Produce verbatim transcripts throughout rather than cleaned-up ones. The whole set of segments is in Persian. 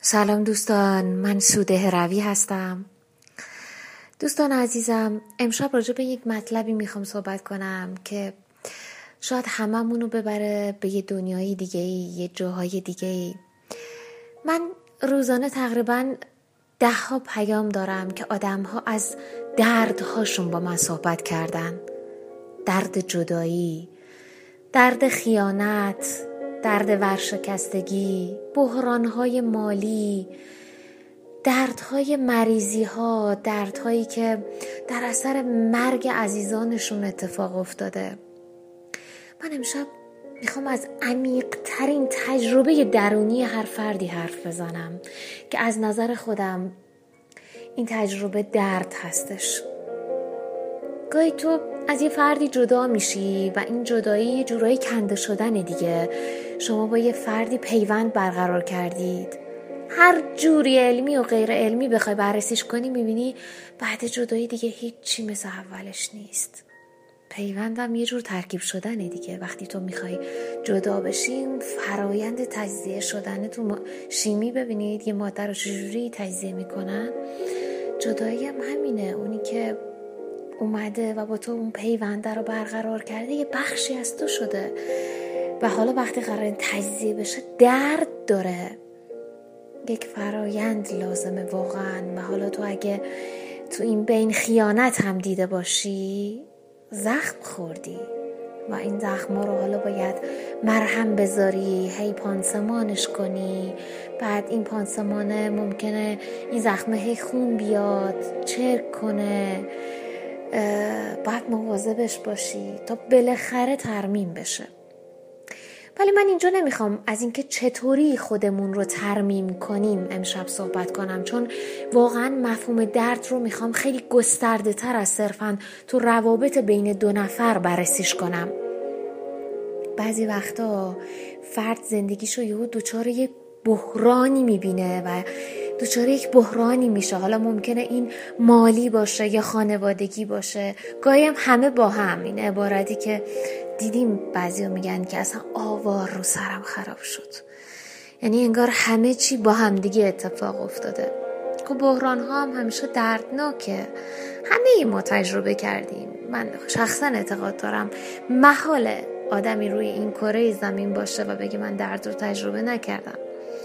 سلام دوستان، من سوده هروی هستم. دوستان عزیزم، امشب راجع به یک مطلبی میخوام صحبت کنم که شاید هممونو ببره به یه دنیای دیگه‌ای، یه جاهای دیگه‌ای. من روزانه تقریباً ده ها پیام دارم که آدم‌ها از دردهاشون با من صحبت کردن. درد جدایی، درد خیانت، درد ورشکستگی، بحران‌های مالی، دردهای مریضی‌ها، دردهایی که در اثر مرگ عزیزانشون اتفاق افتاده. من امشب میخوام از عمیق‌ترین تجربه درونی هر فردی حرف بزنم که از نظر خودم این تجربه درد هستش. گاهی تو از یه فردی جدا میشی و این جدایی یه جورایی کنده شدن دیگه. شما با یه فردی پیوند برقرار کردید، هر جوری علمی و غیر علمی بخوای بررسیش کنی میبینی بعد جدایی دیگه هیچی مثل اولش نیست. پیوندم یه جور ترکیب شدنه دیگه. وقتی تو میخوای جدا بشی، فرایند تجزیه شدن تو شیمی ببینید یه ماده رو چجوری تجزیه میکنن. جدایی هم همینه، اونی که اومده و با تو اون پیونده رو برقرار کرده یه بخشی از تو شده و حالا وقتی قراره تجزیه بشه درد داره، یک فرایند لازمه واقعا. و حالا تو اگه تو این بین خیانت هم دیده باشی، زخم خوردی و این زخم رو حالا باید مرهم بذاری، هی پانسمانش کنی. بعد این پانسمانه ممکنه این زخمه هی خون بیاد، چرک کنه، باید مواظبش باشی تا بالاخره ترمیم بشه. ولی من اینجا نمیخوام از اینکه چطوری خودمون رو ترمیم کنیم امشب صحبت کنم، چون واقعا مفهوم درد رو میخوام خیلی گسترده تر از صرفاً تو روابط بین دو نفر بررسیش کنم. بعضی وقتا فرد زندگیشو یهو دوچار یک بحرانی میبینه و دوچار یک بحرانی میشه. حالا ممکنه این مالی باشه یا خانوادگی باشه، گاهی هم همه با هم. این عبارتی که دیدیم بعضی ها میگن که اصلا آوار رو سرم خراب شد، یعنی انگار همه چی با هم دیگه اتفاق افتاده. خب بحران ها هم همیشه دردناکه، همه ما تجربه کردیم. من شخصا اعتقاد دارم محاله آدمی روی این کره زمین باشه و بگه من درد رو تجربه نکردم.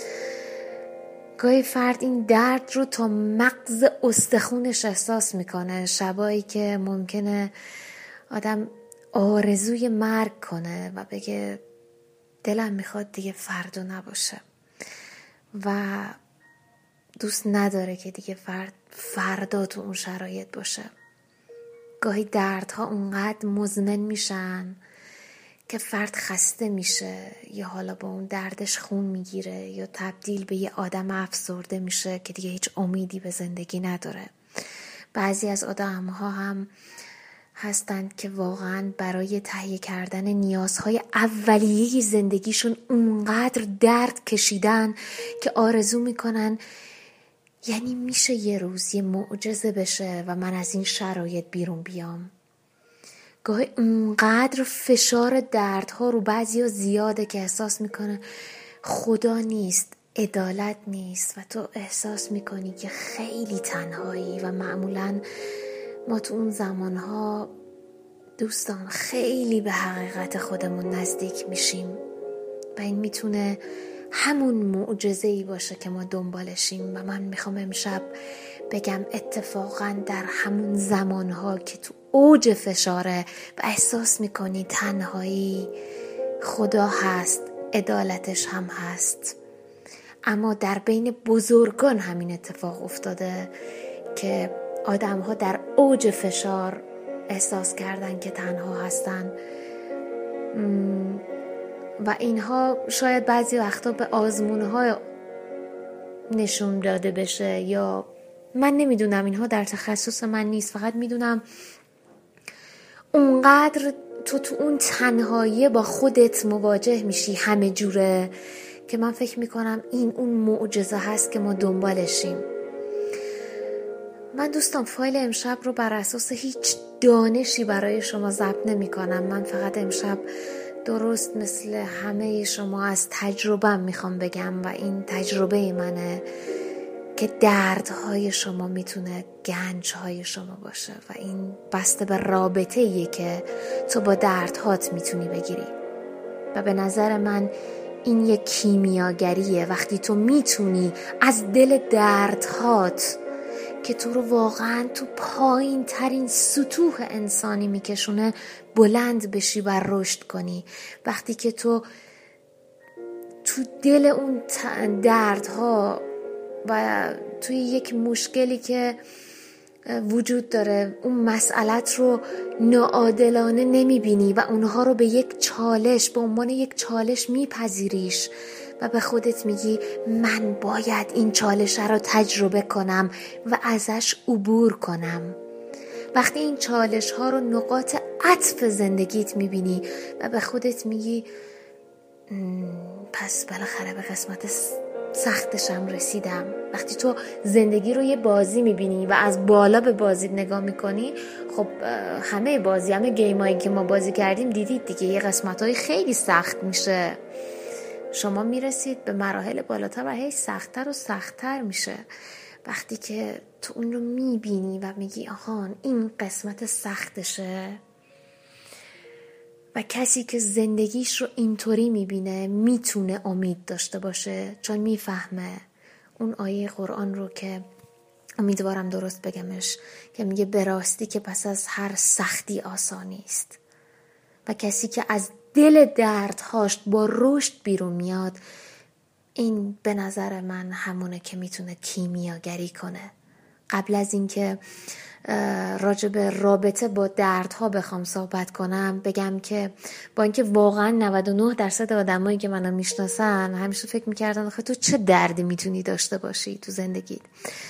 گاهی فرد این درد رو تا مغز استخونش احساس میکنه. شبایی که ممکنه آدم آرزوی مرگ کنه و بگه دلم میخواد دیگه فردا نباشه و دوست نداره که دیگه فرد فردا تو اون شرایط باشه. گاهی دردها اونقدر مزمن میشن که فرد خسته میشه یا حالا با اون دردش خون میگیره یا تبدیل به یه آدم افسرده میشه که دیگه هیچ امیدی به زندگی نداره. بعضی از آدم‌ها هم هستند که واقعاً برای تهیه کردن نیازهای اولیه زندگیشون اونقدر درد کشیدن که آرزو میکنن یعنی میشه یه روز یه معجزه بشه و من از این شرایط بیرون بیام. گاهی اونقدر فشار دردها رو بعضیا زیاده که احساس میکنه خدا نیست، عدالت نیست و تو احساس میکنی که خیلی تنهایی. و معمولاً ما تو اون زمانها دوستان خیلی به حقیقت خودمون نزدیک میشیم و این میتونه همون معجزه‌ای باشه که ما دنبالشیم. و من میخوام امشب بگم اتفاقاً در همون زمانها که تو اوج فشاره و احساس میکنی تنهایی، خدا هست، عدالتش هم هست. اما در بین بزرگان همین اتفاق افتاده که آدم ها در اوج فشار احساس کردن که تنها هستن و اینها شاید بعضی وقتا به آزمون‌ها نشون داده بشه یا من نمیدونم، اینها در تخصص من نیست. فقط میدونم اونقدر تو تو اون تنهایی با خودت مواجه میشی همه جوره که من فکر میکنم این اون معجزه هست که ما دنبالشیم. من دوستان فایل امشب رو بر اساس هیچ دانشی برای شما ضبط نمی کنم. من فقط امشب درست مثل همه شما از تجربه میخوام بگم و این تجربه منه که دردهای شما میتونه گنجهای شما باشه و این بسته به رابطه ایه که تو با دردهات میتونی بگیری. و به نظر من این یک کیمیاگریه وقتی تو میتونی از دل دردهات که تو رو واقعا تو پایین ترین سطوح انسانی میکشونه بلند بشی و رشد کنی. وقتی که تو تو دل اون دردها و توی یک مشکلی که وجود داره اون مسئلت رو ناعادلانه نمیبینی و اونها رو به یک چالش به عنوان یک چالش میپذیریش و به خودت میگی من باید این چالش رو تجربه کنم و ازش عبور کنم. وقتی این چالش ها رو نقاط عطف زندگیت میبینی و به خودت میگی پس بالاخره به قسمت سختشم رسیدم. وقتی تو زندگی رو یه بازی میبینی و از بالا به بازی نگاه میکنی، خب همه بازی همه گیمایی که ما بازی کردیم دیدید دیگه یه قسمتهای خیلی سخت میشه، شما میرسید به مراحل بالاتر و هی سختتر و سختتر میشه. وقتی که تو اون رو میبینی و میگی آهان این قسمت سختشه و کسی که زندگیش رو اینطوری میبینه میتونه امید داشته باشه، چون میفهمه اون آیه قرآن رو که امیدوارم درست بگمش که میگه به راستی که پس از هر سختی آسانی است. و کسی که از دل دردهاش با رشد بیرون میاد، این به نظر من همونه که میتونه کیمیاگری کنه. قبل از اینکه راجع به رابطه با دردها بخوام صحبت کنم بگم که با اینکه واقعا نود و نه درصد آدمایی که منو میشناسن همیشه فکر میکردن آخه تو چه دردی میتونی داشته باشی تو زندگیت،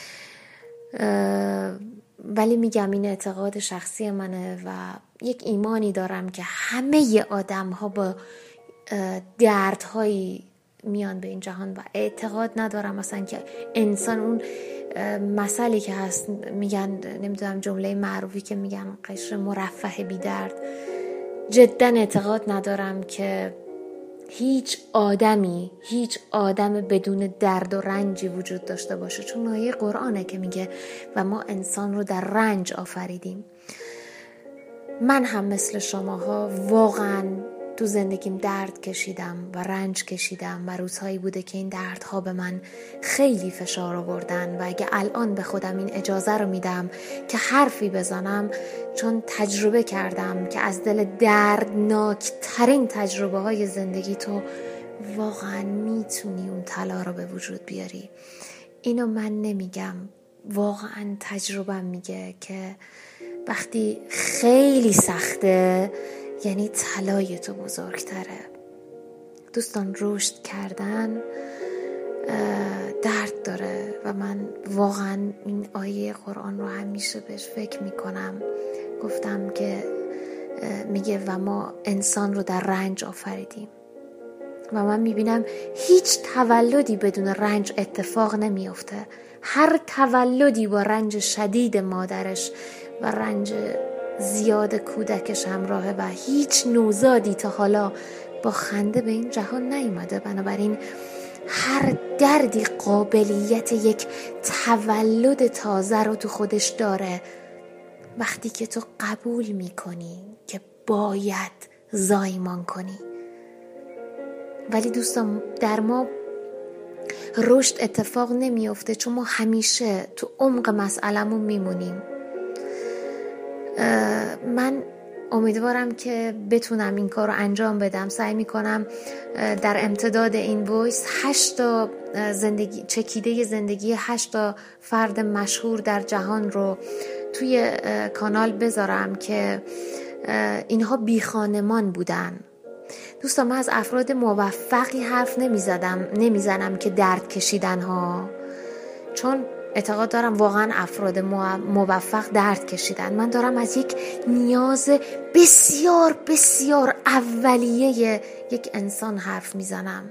ولی میگم این اعتقاد شخصی منه و یک ایمانی دارم که همه آدم ها با دردهایی میان به این جهان و اعتقاد ندارم مثلا که انسان اون مسئله که هست میگن نمیدونم جمله معروفی که میگن قشر مرفه بی درد، جدا اعتقاد ندارم که هیچ آدمی هیچ آدم بدون درد و رنجی وجود داشته باشه، چون آیه قرآنه که میگه و ما انسان رو در رنج آفریدیم. من هم مثل شماها واقعا تو زندگیم درد کشیدم و رنج کشیدم و روزهایی بوده که این دردها به من خیلی فشار آوردن و اگه الان به خودم این اجازه رو میدم که حرفی بزنم، چون تجربه کردم که از دل دردناک ترین تجربه های زندگی تو واقعا میتونی اون طلا رو به وجود بیاری. اینو من نمیگم، واقعا تجربه میگه که وقتی خیلی سخته یعنی طلای تو بزرگتره. دوستان، رشد کردن درد داره و من واقعا این آیه قرآن رو همیشه بهش فکر میکنم. گفتم که میگه و ما انسان رو در رنج آفریدیم و من میبینم هیچ تولدی بدون رنج اتفاق نمیفته. هر تولدی با رنج شدید مادرش و رنج زیاد کودکش همراهه و هیچ نوزادی تا حالا با خنده به این جهان نیومده. بنابراین هر دردی قابلیت یک تولد تازه رو تو خودش داره وقتی که تو قبول میکنی که باید زایمان کنی. ولی دوستان، در ما رشد اتفاق نمیفته چون ما همیشه تو عمق مسئله‌مون میمونیم. من امیدوارم که بتونم این کار رو انجام بدم. سعی میکنم در امتداد این وایس هشتا زندگی چکیده زندگی هشتا فرد مشهور در جهان رو توی کانال بذارم که اینها بی خانمان بودن. دوستان، من از افراد موفقی حرف نمیزدم نمیزنم که درد کشیدن ها، چون اعتقاد دارم واقعا افراد موفق درد کشیدن. من دارم از یک نیاز بسیار بسیار اولیه یک انسان حرف میزنم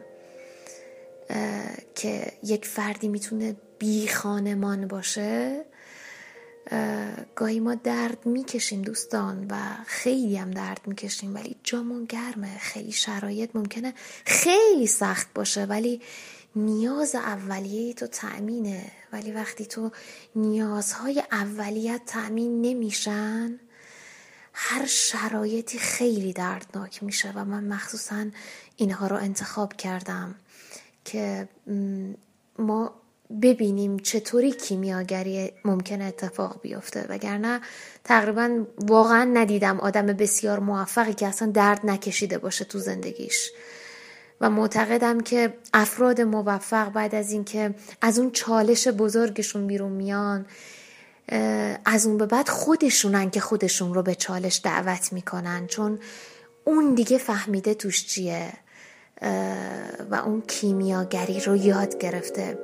که یک فردی میتونه بی خانمان باشه گاهی ما درد میکشیم دوستان و خیلی هم درد میکشیم، ولی جامون گرمه، خیلی شرایط ممکنه خیلی سخت باشه، ولی نیاز اولیه تو تأمینه. ولی وقتی تو نیازهای اولیت تأمین نمیشن، هر شرایطی خیلی دردناک میشه و من مخصوصا اینها رو انتخاب کردم که ما ببینیم چطوری کیمیاگری ممکنه اتفاق بیفته. وگرنه تقریبا واقعا ندیدم آدم بسیار موفقی که اصلا درد نکشیده باشه تو زندگیش و معتقدم که افراد موفق بعد از این که از اون چالش بزرگشون بیرون میان، از اون به بعد خودشونن که خودشون رو به چالش دعوت میکنن، چون اون دیگه فهمیده توش چیه و اون کیمیاگری رو یاد گرفته.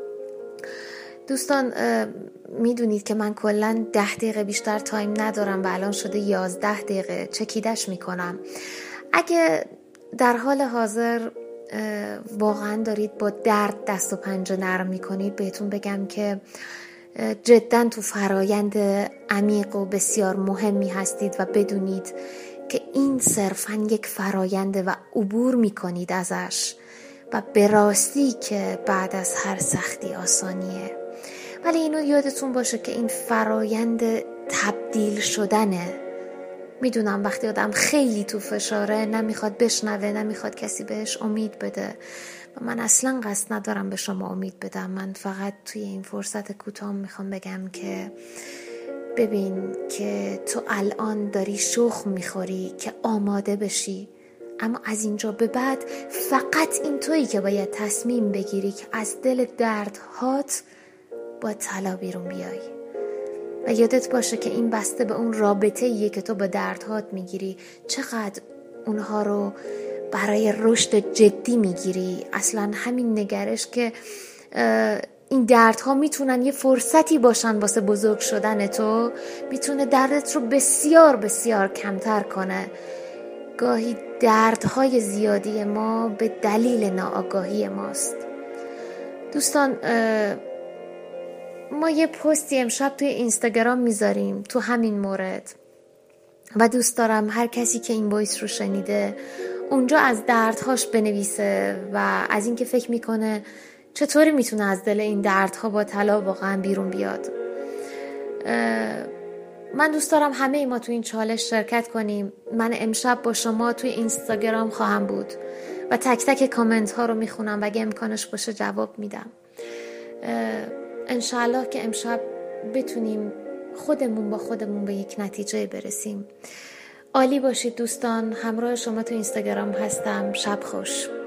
دوستان میدونید که من کلن ده دقیقه بیشتر تایم ندارم و الان شده یازده دقیقه چکیدش میکنم. اگه در حال حاضر واقعا دارید با درد دست و پنجه نرم میکنید، بهتون بگم که جدا تو فرایند عمیق و بسیار مهمی هستید و بدونید که این صرفاً یک فراینده و عبور میکنید ازش و به راستی که بعد از هر سختی آسانیه. ولی اینو یادتون باشه که این فرایند تبدیل شدنه. میدونم وقتی آدم خیلی تو فشاره نمیخواد بشنوه، نمیخواد کسی بهش امید بده و من اصلا قصد ندارم به شما امید بدم. من فقط توی این فرصت کوتاه میخوام بگم که ببین که تو الان داری شخم میخوری که آماده بشی، اما از اینجا به بعد فقط این تویی که باید تصمیم بگیری که از دل دردهات با طلا بیرون بیای. و یادت باشه که این بسته به اون رابطه ایه که تو با دردهات میگیری، چقدر اونها رو برای رشد جدی میگیری. اصلا همین نگرش که این دردها میتونن یه فرصتی باشن واسه بزرگ شدن تو، میتونه دردت رو بسیار بسیار کمتر کنه. گاهی دردهای زیادی ما به دلیل ناآگاهی ماست. دوستان ما یه پستی امشب توی اینستاگرام میذاریم تو همین مورد و دوست دارم هر کسی که این وایس رو شنیده اونجا از دردهاش بنویسه و از اینکه فکر میکنه چطوری میتونه از دل این دردها با طلا واقعا بیرون بیاد. من دوست دارم همه ای ما تو این چالش شرکت کنیم. من امشب با شما توی اینستاگرام خواهم بود و تک تک کامنت ها رو میخونم و اگه امکانش باشه جواب میدم. انشالله که امشب بتونیم خودمون با خودمون به یک نتیجه برسیم. عالی باشید دوستان، همراه شما تو اینستاگرام هستم. شب خوش.